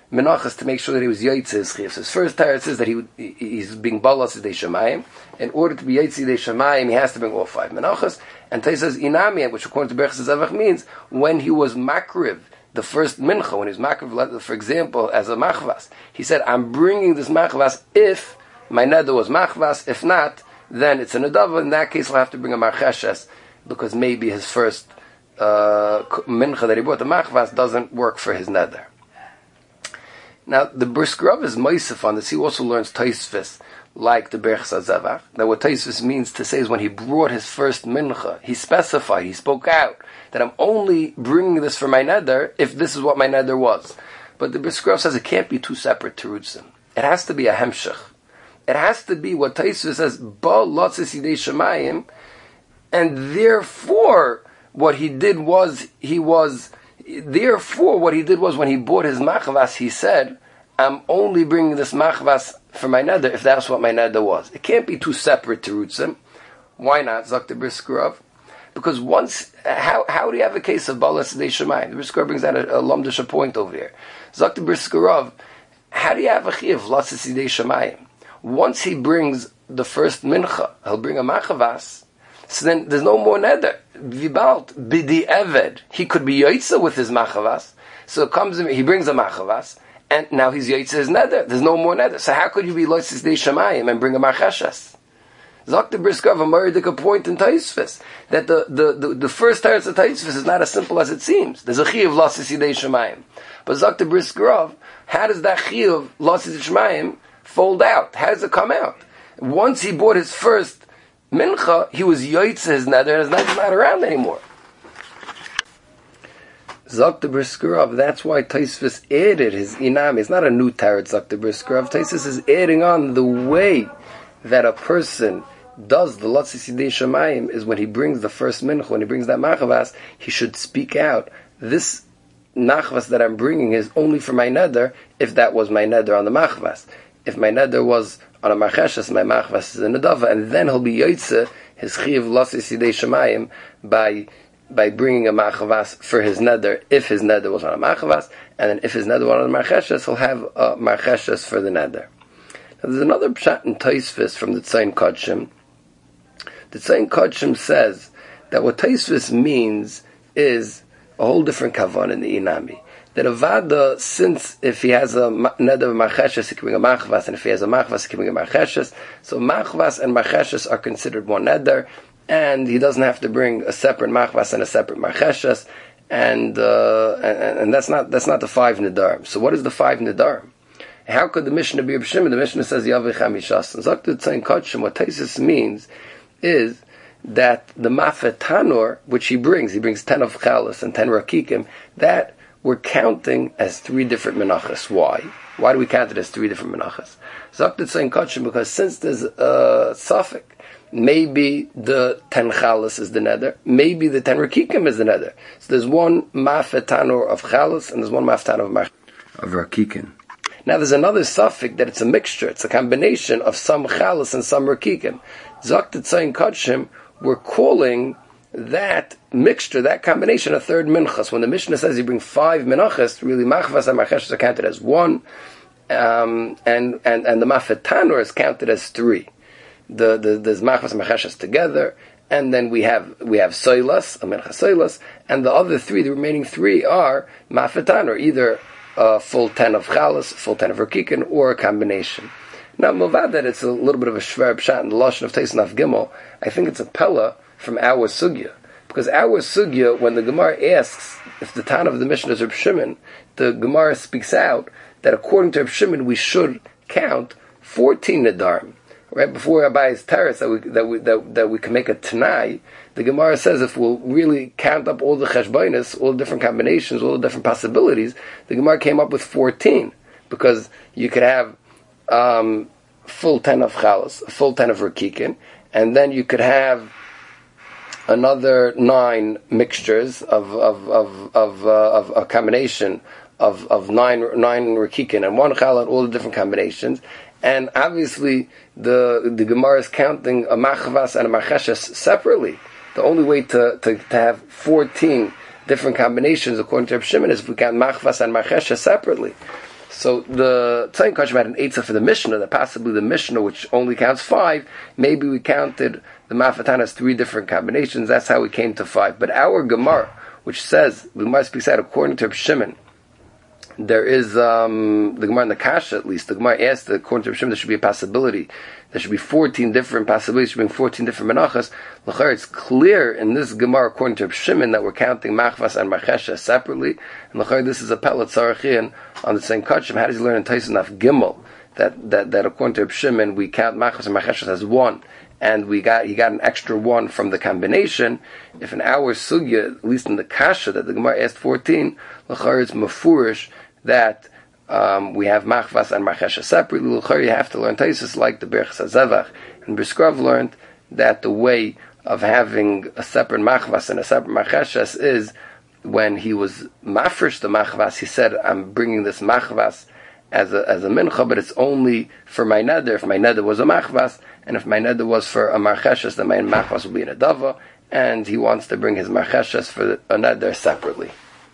menachas to make sure that he was yaitze his chiyuv. So his first teretz is that he, he he's being balas yidei shamayim. In order to be yaitze yidei shamayim, he has to bring all five menachas. And Tais says inami, which according to Berachas Zevach means when he was makriv, the first mincha, when he was makriv, for example, as a machvas, he said, "I'm bringing this machvas if my neder was machvas. If not, then it's a nedava. In that case, I'll have to bring a marcheshes because maybe his first uh, mincha that he brought, the machvas, doesn't work for his neder." Now, the Brisker Rav is meisef on this. He also learns Taisvis, like the Berachas Zevach. Now, what Taisvis means to say is when he brought his first mincha, he specified, he spoke out, that I'm only bringing this for my neder if this is what my neder was. But the Brisker Rav says it can't be two separate terutzim. It has to be a hemshech. It has to be what Taisvis says, ba lotzis yidei shamayim, and therefore, what he did was, he was... Therefore, what he did was when he bought his machvas, he said, I'm only bringing this machvas for my neder if that's what my neder was. It can't be two separate terutzim. Why not, Zok the Brisker Rav? Because once, how how do you have a case of balas yidei shamayim? The Brisker Rav brings out a, a lumdisha point over here. Zok the Brisker Rav, how do you have a chiyuv latzis yidei shamayim? Once he brings the first mincha, he'll bring a machvas. So then there's no more neder. Vibalt bidi eved. He could be yoitza with his machavas. So it comes, he brings a machavas, and now he's yoitza his neder. There's no more neder. So how could you be loitzis dei shamayim and bring a marcheshes? Zok the Brisker Rav, a meridik point in Taisvis that the the the, the first teretz of Taisvis is not as simple as it seems. There's a chiyuv loitzis dei shamayim, but Zok the Brisker Rav, how does that chiyuv loitzis dei shamayim fold out? How does it come out? Once he bought his first mincha, he was yoitze his neder, and his neder's not around anymore. Zok the Brisker Rav, that's why Taisvis added his inami. It's not a new teretz, Zok the Brisker Rav. Taisvis is adding on the way that a person does the lotzis yidei shamayim is when he brings the first mincha, when he brings that machavas, he should speak out, this nachvas that I'm bringing is only for my neder, if that was my neder on the machavas. If my neder was on a marcheshes, my machvas is a nedava, and then he'll be yoitze his chiv lotzis yidei shamayim by by bringing a machvas for his neder if his neder was on a machvas, and then if his neder was on a marcheshes, he'll have a marcheshes for the neder. Now, there's another pshat in Taisvis from the Tzayin Kodshim. The Tzayin Kodshim says that what Taisvis means is a whole different kavan in the inami. That a vada, since if he has a neder of marcheshes, he can bring a machvas, and if he has a machvas, he can bring a marcheshes. So machvas and marcheshes are considered one neder, and he doesn't have to bring a separate machvas and a separate marcheshes, and, uh, and and that's not that's not the five nedarim. So what is the five nedarim? How could the Mishnah be Reb Shimon? The Mishnah says Yavei Chamishas. And Zok the Tzayin Kodshim, what Taisus means is that the mafet tanor, which he brings, he brings ten of chalas and ten rakikim, that we're counting as three different menachas. Why? Why do we count it as three different menachas? Zok the Tzayin Kodshim, because since there's a suffix, maybe the ten chalas is the neder, maybe the ten rakikim is the neder. So there's one mafet tanor of chalas and there's one mafet tanor of, mach- of rakikim. Now there's another suffix that it's a mixture, it's a combination of some chalas and some rakikim. Zok the Tzayin Kodshim, we're calling that mixture, that combination, a third minchas. When the Mishnah says you bring five minachas, really machvas and marcheshes are counted as one, um, and, and, and the mafet tanor is counted as three. The, the, there's machvas and marcheshes together, and then we have we have soilas, a mincha soilas, and the other three, the remaining three are mafet tanor, either a full ten of chalas, full ten of rakikin, or a combination. Now, movad that it's a little bit of a shver pshat in the lashon of Teisan Af Gimel. I think it's a pella from our sugya, because our sugya, when the Gemara asks if the Tana of the Mishnah is Reb Shimon, the Gemara speaks out that according to Reb Shimon we should count fourteen nedarim. Right before Rabbi's teretz that we that we that, that we can make a tanai, the Gemara says if we'll really count up all the cheshbonis, all the different combinations, all the different possibilities, the Gemara came up with fourteen, because you could have um, full ten of chalas, a full ten of rakikin, and then you could have another nine mixtures of of of of, uh, of a combination of of nine nine rakikin and one chala, all the different combinations. And obviously, the the Gemara is counting a machvas and a marcheshes separately. The only way to, to, to have fourteen different combinations, according to Reb Shimon, is if we count machvas and marcheshes separately. So the Tzayin Kashim had an eitzah for the Mishnah, that possibly the Mishnah, which only counts five, maybe we counted the Mafatan as three different combinations. That's how we came to five. But our Gemara, which says, the Gemara speaks out according to Reb Shimon, there is, um, the Gemara in the Kasha at least, the Gemara asked that according to Reb Shimon there should be a possibility. There should be fourteen different possibilities, should be fourteen different menachas. L'chayr, it's clear in this Gemara according to Reb Shimon that we're counting Machvas and Marchesha separately. And l'chayr, this is a pellet Tzarachian on the same Kachim. How does he learn in Taisun Af Gimel that, that, that according to Reb Shimon we count Machvas and Marchesha as one? And we got he got an extra one from the combination. If in our sugya, at least in the kasha that the Gemara asked fourteen, l'chayr it's mafurish that um, we have machvas and marchesha separately. L'chayr you have to learn taisus like the Berchas HaZevach and Briskrav learned that the way of having a separate machvas and a separate marchesha is when he was mafresh the machvas. He said, "I'm bringing this machvas as a as a mincha, but it's only for my neder. If my neder was a machvas, and if my neder was for a marcheshes, then my machvas will be in a dava." And he wants to bring his marcheshes for a neder separately.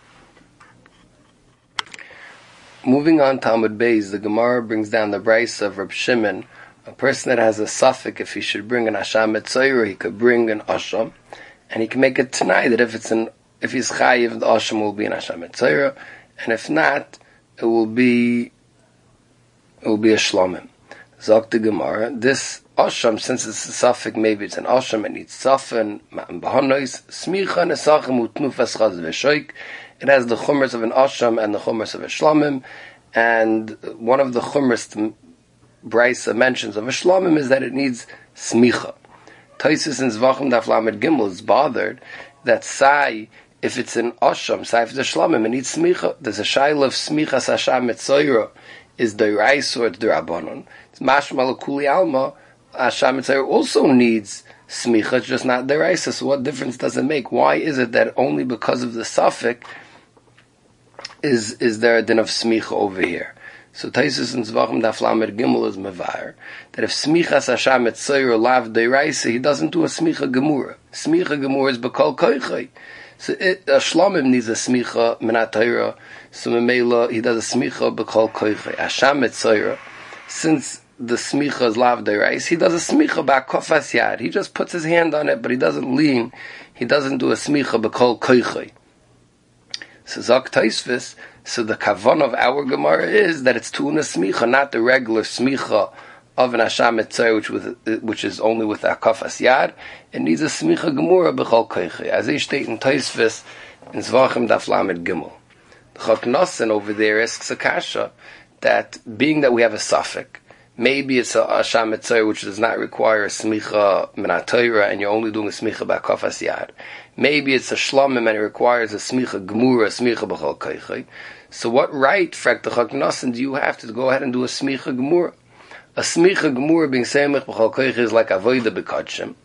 Moving on, Talmud Beis, the Gemara brings down the Brais of Reb Shimon. A person that has a suffix, if he should bring an asham etzoyra, he could bring an asham, and he can make it tonight that if it's an if he's chayiv, the asham will be an asham etzoyra, and if not, it will be it will be a shlomim. Zok the Gemara, this asham, since it's a suffix, maybe it's an asham, it needs safen, ma'am bahanois, smicha nesachem utnufas chaz v'shoik. It has the chumras of an asham and the chumras of a shlomim, and one of the chumras Brisa mentions of a shlomim is that it needs smicha. Taisus in Zvachim Daf Lamed Gimel is bothered that sai, if it's an asham, sai if it's a shlomim, it needs smicha. There's a shaila of smicha sasham etzoyra is deraisa or derabanon. It's mashma l'kuli alma. Asham etzoyra also needs smicha, it's just not deraisa. So what difference does it make? Why is it that only because of the suffix is is there a din of smicha over here? So Taisus in Zvachim Daf Lamed Gimel is mevar that if smichas hasham etzoyra lav deraisa, he doesn't do a smicha gemura. Smicha gemura is b'kol koichay. So it, a shlomim needs a smicha minat Torah. So memela he does a smicha b'kol koichay. Hasham etzoyra, since the smicha is lav deraisa, he does a smicha ba'kofas yad. He just puts his hand on it, but he doesn't lean. He doesn't do a smicha b'kol koichay. So Zok Taisvis, so the kavan of our Gemara is that it's tuna smicha, not the regular smicha of an asham etzoyra, which with which is only with akafas yad. It needs a smicha gemura b'chol koiche. As they state in Taisvis in Zvachim Daf Lamed Gimel, the Chok Nosen over there asks a kasha that being that we have a suffix, maybe it's a asham etzoyra which does not require a smicha minat Torah, and you're only doing a smicha b'akafas yad. Maybe it's a shlomim and it requires a smicha gemura, a smicha b'chol koiche. So what right, frak the Chok Nosen, do you have to go ahead and do a smicha gemura? A smicha gemura being semich b'chol koiche is like avoida b'kodshim,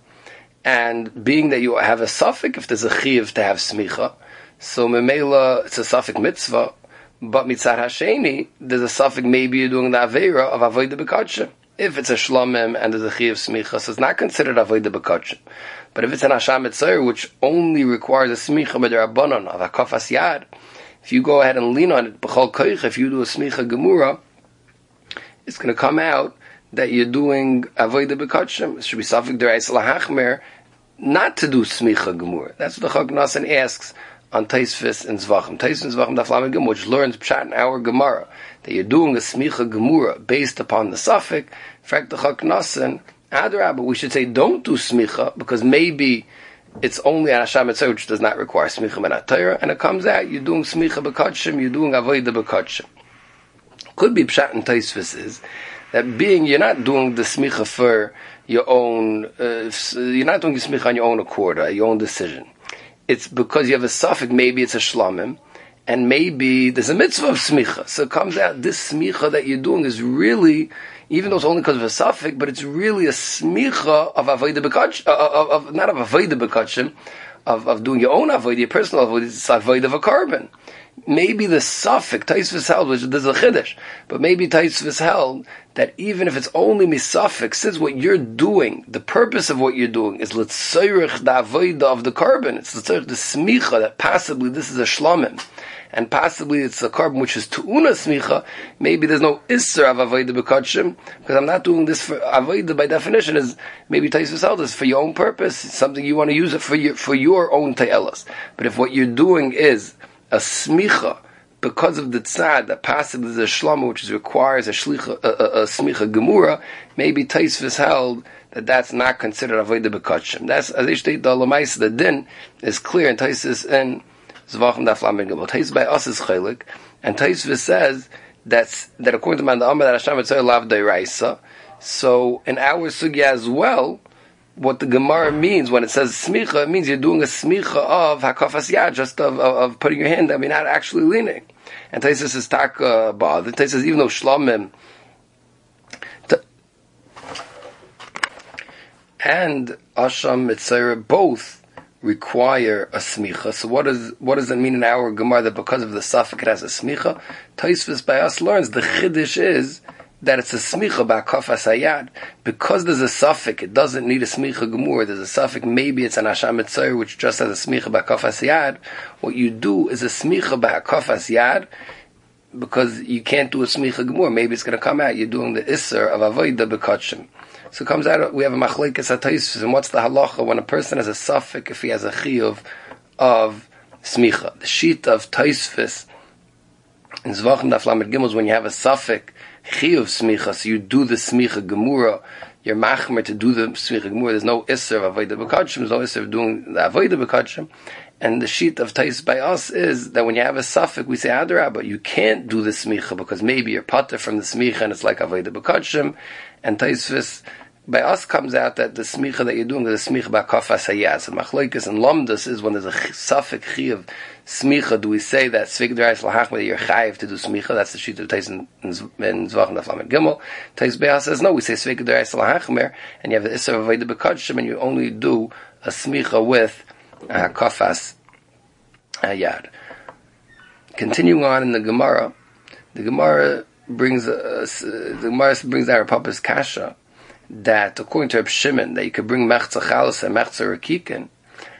and being that you have a suffix, if there's a chiyuv to have smicha, so memela it's a suffix mitzvah, but mitzad hasheni there's a suffix maybe you're doing the aveira of avoida b'kodshim. If it's a shlomim and there's a chiyuv smicha, so it's not considered avoida b'kodshim. But if it's an asham etzoyra which only requires a smicha b'derabanan of akafas yad, if you go ahead and lean on it, b'chol koich, if you do a smicha gemura, it's going to come out that you're doing avodah b'kodshim. It should be safek deraisa lahachmer, not to do smicha gemura. That's what the Chok Nosen asks on Taisvis and Zvachim. Taisvis and Zvachim Daf Lamed Gimel, which learns pshat in our Gemara, that you're doing a smicha gemura based upon the safek. In fact, the Chok Nosen, adrabah, we should say don't do smicha, because maybe it's only an asham etzoyra which does not require smicha minat Torah, and it comes out you're doing smicha b'kodshim, you're doing avodah b'kodshim. Could be pshat and Taisvis is that being you're not doing the smicha for your own, uh, you're not doing the smicha on your own accord, or your own decision. It's because you have a suffix, maybe it's a shlomim, and maybe there's a mitzvah of smicha. So it comes out this smicha that you're doing is really, even though it's only because of a suffix, but it's really a smicha of avodah b'kodshim, of, of, not of avodah b'kodshim, of, of doing your own avodah, your personal avodah, it's avodah of a carbon. maybe the suffix, Taisvis held, which there's a chiddush, but maybe Taisvis held that even if it's only misafik, since what you're doing, the purpose of what you're doing is l'tzayrich the avodah of the carbon, it's l'tzayrich the smicha, that possibly this is a shlamim, and possibly it's a carbon which is tu'una smicha, maybe there's no isser of avodah b'kachim, because I'm not doing this for avodah by definition, is maybe Taisvis held is for your own purpose, it's something you want to use it for your, for your own ta'elas. But if what you're doing is a smicha, because of the tzad that possibly is a shlama which is, requires a shlicha, a, a, a smicha gemura, maybe Taisvis held that that's not considered avodah b'kachim. That's as ich state the lamais. The din is clear in Taisvis and Zvachim Daf Lamed Gimel. Taisvis by us is chaylik, and Taisvis says that's that according to Man the Amar that Hashem Mitzvah Lav Deiraisa. So in our sugya as well, what the Gemara means when it says smicha, it means you're doing a smicha of hakafas yad, just of, of, of putting your hand, I mean, not actually leaning. And Taisus is tak uh, bad. Taisus even though shlamim t- and asham mitzayra both require a smicha. So what does what does it mean in our Gemara that because of the suffix it has a smicha? Taisus by us learns the chiddush is that it's a smicha ba'kafas hayad. Because there's a suffix, it doesn't need a smicha gemur. There's a suffix, maybe it's an asham mitzayr, which just has a smicha ba'kafas hayad. What you do is a smicha ba'kafas hayad, because you can't do a smicha gemur. Maybe it's going to come out, you're doing the isser of avodah b'kachim. So it comes out, we have a machlekes hatayis, and what's the halacha when a person has a suffix, if he has a chiyuv of smicha? The sheet of taisvis, in Zvachim Daf Lamed Gimel, when you have a suffix, chiyuv smicha, so you do the smicha gemura, you're machmer to do the smicha gemura, there's no isser of avodah b'kachim, there's no isser of doing the avodah b'kachim, and the sheet of tais by us is that when you have a suffix, we say adarah, but you can't do the smicha, because maybe you're pater from the smicha, and it's like avodah b'kachim, and taisvis by us comes out that the smicha that you're doing is a smicha ba'kafas hayaz. And machlokes and lamdas is when there's a suffix chiyuv smicha, do we say that svik derais lahachma you're chayiv to do smicha? That's the sheet of Tais in Zvachim Daf Lamed Gimel. Tais Be'ah says no, we say svik derais lahachmer, and you have the isser of avodah b'kachim, and you only do a smicha with uh, kafas hayad. Continuing on in the Gemara, the Gemara brings uh, the Gemara brings our papa's kasha that according to Reb Shimon that you could bring mechza chalas and mechza rakikin.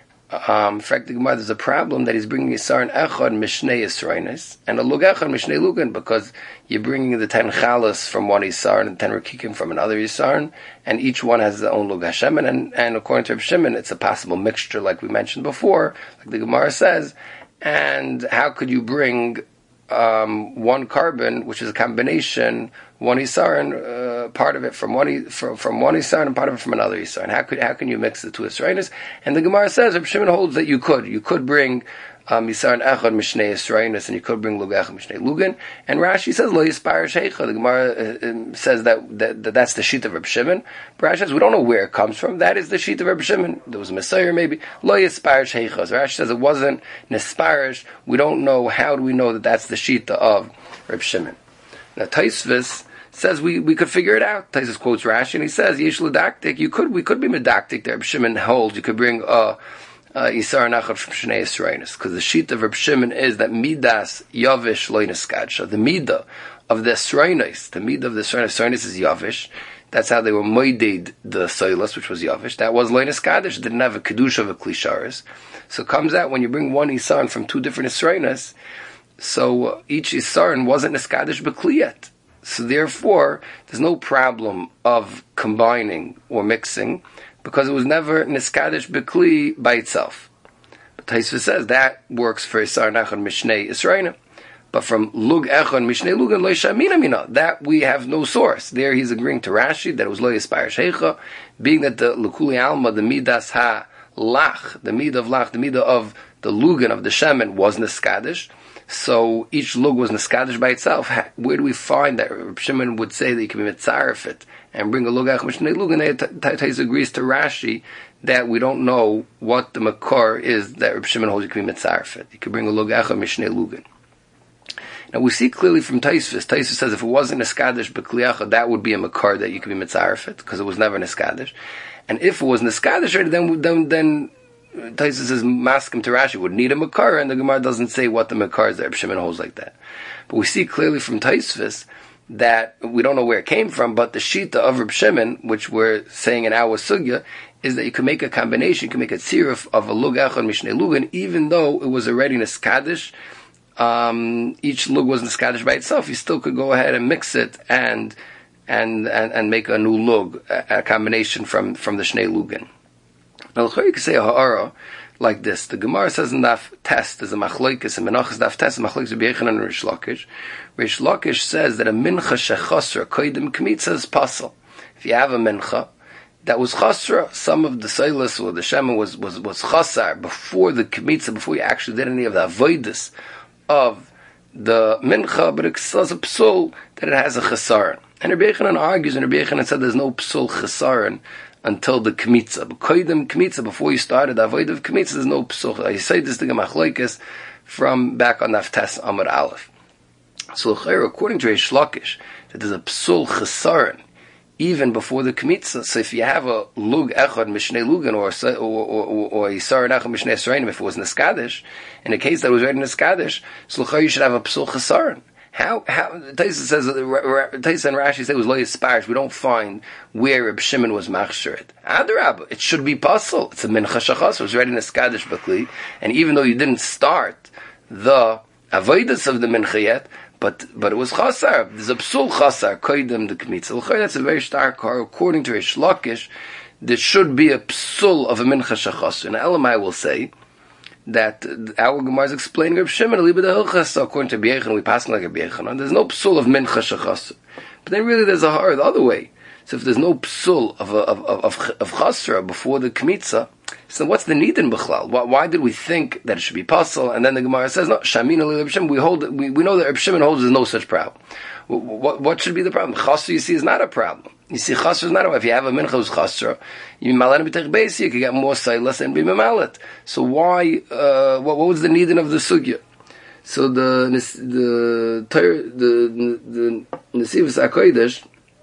Um, in fact, the Gemara, there's a problem that he's bringing Yisar Echad Mishnei Yisrainis and a Lug Echad Mishnei Lugan, because you're bringing the ten chalas from one Yisar and the ten rakikim from another Yisar, and each one has their own Lug Hashem, and, and according to Reb Shimon, it's a possible mixture, like we mentioned before, like the Gemara says. And how could you bring um, one carbon, which is a combination, one Yisar, and uh, part of it from one from, from one Yisar and part of it from another Yisar? And how could how can you mix the two Yisraelis? And the Gemara says, Reb Shimon holds that you could. You could bring um, Yisar and Echad Mishnei Yisraelis, and you could bring Lug Echad Mishnei Lugan. And Rashi says, Lo Yispar Sheicha. The Gemara uh, says that, that, that that's the sheet of Reb Shimon. But Rashi says, we don't know where it comes from. That is the sheet of Reb Shimon. There was a Messiah maybe. Lo Yispar Sheicha. So Rashi says it wasn't Nisparish. We don't know. How do we know that that's the sheet of Reb Shimon? Now Taisvis says we, we could figure it out. Taisus quotes Rashi and he says, Yesh l'daktik, you could, we could be medaktik there. Reb Shimon holds, you could bring a, Yisar Nachad from Shnei Yisraelis. Because the sheet of Reb Shimon is that Midas Yavish Lo Niskadsha. The Midah of the Yisraelis, the Midah of the Yisraelis is Yavish. That's how they were moided the Soilas, which was Yavish. That was Lo Niskadzish. It didn't have a Kedusha of a Klisharis. So it comes out when you bring one Yisar from two different Yisraelis, so uh, each Yisar wasn't Niskadish Bekliyat. So therefore, there's no problem of combining or mixing, because it was never niskadish bekli by itself. But Taisva says that works for Yisar Nachad Mishnei Yisraelim. But from Lug Echad Mishnei Lugan Lo Yishamina Mina, that we have no source. There he's agreeing to Rashi that it was Lo Yispar Sheicha, being that the Lukuli Alma, the Midas Ha Lach, the Midah of Lach, the Midah of the Lugan of the Shemen was niskadish. So each lug was niskadish by itself. Where do we find that Reb Shimon would say that you can be mitzarefit and bring a lug ech mishnei lug? And Tais agrees to Rashi that we don't know what the makor is that Reb Shimon holds you can be mitzarefit. You can bring a lug ech mishnei lugan. Now we see clearly from Taisvis. Taisvis says if it wasn't niskadish b'kliyacha, that would be a makor that you can be mitzarefit, because it was never niskadish. And if it was niskadish, then then then Taisus says maskim to Rashi would need a makar, and the Gemara doesn't say what the makar is that Reb Shimon holds like that. But we see clearly from Taisvis that we don't know where it came from, but the shita of Reb Shimon, which we're saying in our sugya, is that you can make a combination, you can make a tziruf of a lug echad mishnei lugan, even though it was already neskadish. Um, each lug was neskadish by itself. You still could go ahead and mix it and and and, and make a new lug, a, a combination from from the shnei lugan. Now, you could say a ha'ara like this. The Gemara says in Daf Tes, there's a machlokes, and Menachos Daf Tes, a machlokes Rabbi Yochanan and Rish Lakish. Rish Lakish says that a mincha shechasra koydem kmitza is pasal. If you have a mincha that was chasra, some of the seilus or the shema was was was chasar before the kmitza, before you actually did any of the avodas of the mincha, but it says a psul that it has a chasaron. And Rabbi Yochanan argues, and Rabbi Yochanan said there's no psul chasaron until the kmitza. But koydem kmitza, before you started the avoid of kmitza, there's no psuch. I say this to the machlokes from back on Naftas Amud Aleph. So according to Reish Lakish, that there's a psul chesaron even before the kmitza. So if you have a lug echad mishnei lugan or or or, or a saron echad mishnei sarayim, if it was neskadish, in a case that was read in neskadish, so you should have a psul chesaron. How, how, Taisa says, Taisa and Rashi say it was lo yisparish. We don't find where Reb Shimon was machshured. Adarab, it should be puzzle. It's a mincha shachas. It was ready in a skadish bakli. And even though you didn't start the avodas of the mincha yet, but, but it was chasar. There's a psul chasar, koydem the kmitza. That's a very stark car. According to Reish Lakish, there should be a psul of a mincha shachas. And Elamai will say, that our Gemara is explaining Reb Shimon a little bit of hilchas. According to Rabbi Yochanan, we pass like Rabbi Yochanan. There's no psul of mincha shachas, but then really there's a har the other way. So if there's no psul of of of of chasra before the kmitza, so what's the need in bichlal? Why, why did we think that it should be pasul? And then the Gemara says no. Shamin ali Reb Shimon. We hold we we know that Reb Shimon holds there's no such problem. What what should be the problem? Chasra, you see, is not a problem. You see, chasra is not a problem. If you have a mincha who's chasra, you malet b'tech beis, you can get more silas and be memalet. So why? Uh, what, what was the need of the sugya? So the the the the Nesivos HaKodesh,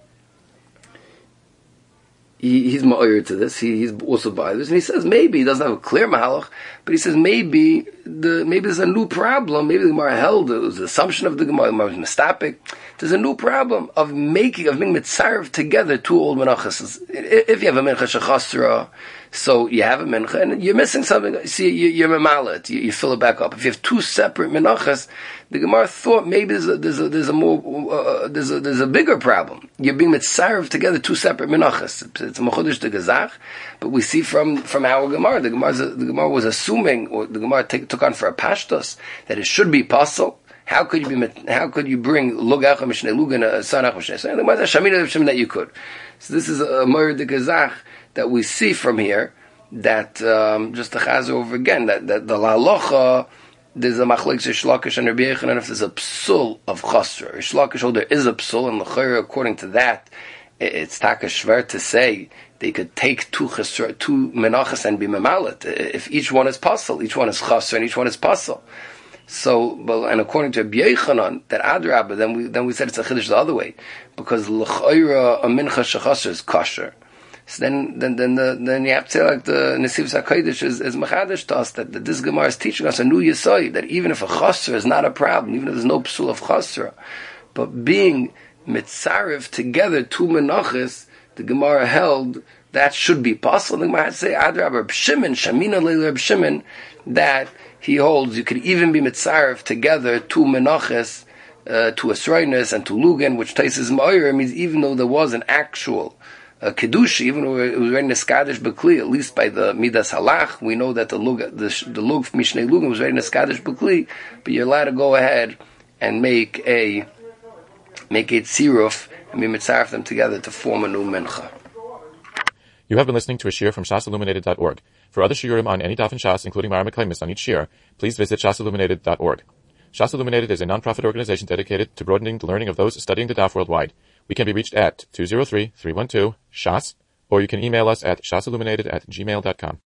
he, he's ma'oyer to this. He, he's also by this, and he says maybe he doesn't have a clear mahalach, but he says maybe the maybe there's a new problem. Maybe the Gemara held it was the assumption of the Gemara. The Gemara was mistapik. There's a new problem of making of being mitzaref together two old menachas. If you have a mincha shechasra, so you have a mincha and you're missing something. See, you, you're memalet. You, you fill it back up. If you have two separate menachas, the Gemara thought maybe there's a there's a there's a more uh, there's a there's a bigger problem. You're being mitzaref together two separate menachas. It's a mechudesh to gazach, but we see from from our Gemara, the Gemara the Gemara was assuming, or the Gemara take, took on for a pashtos, that it should be possible. How could you be? How could you bring lug echad mishnei lugan a saron echad mishnei sarayim? The Gemara says shamin Reb Shimon that you could. So this is a moed de gazach that we see from here. That um, just to chaz over again that that the la'alocha there's a machlokes Reish Lakish and Rabbi Yochanan if there's a psul of chasra. Reish Lakish, oh, there is a psul, and l'chayra according to that, it's taka shver to say they could take two chasra, two menachas and be memalet. If each one is pasul, each one is chasra and each one is pasul. So, but and according to Rabbi Yochanan, that adrabah, then we then we said it's a chiddush the other way because l'chayra a mincha shechasra is kosher. So then, then, then, the, then you have to say like the Nesivos HaKodesh is, is machadish to us that, that this Gemara is teaching us a new yesod that even if a chasra is not a problem, even if there's no psul of chasra, but being mitzarev together two menachas, the Gemara held that should be possible. The Gemara had to say Adrab Reb Shimon Shamina Leil Reb Shimon that he holds you could even be mitzarev together two menachas uh, to a sroinus and to lugan, which Taisus Ma'oyer means even though there was an actual Uh, Kedusha, even though it was ready in a Skadish Bekli, at least by the Midas Halach, we know that the Lug, the, the Lug Mishnei Lugan was ready in a Skadish Bekli, but you're allowed to go ahead and make a, make a tziruf and be mitzaref them together to form a new mincha. You have been listening to a shiur from shas illuminated dot org. For other shiurim on any daf in Shas, including Mara Meklemis on each shiur, please visit shas illuminated dot org. Shas Illuminated is a non-profit organization dedicated to broadening the learning of those studying the daf worldwide. We can be reached at two zero three, three one two, S H A S, or you can email us at shasilluminated at gmail dot com.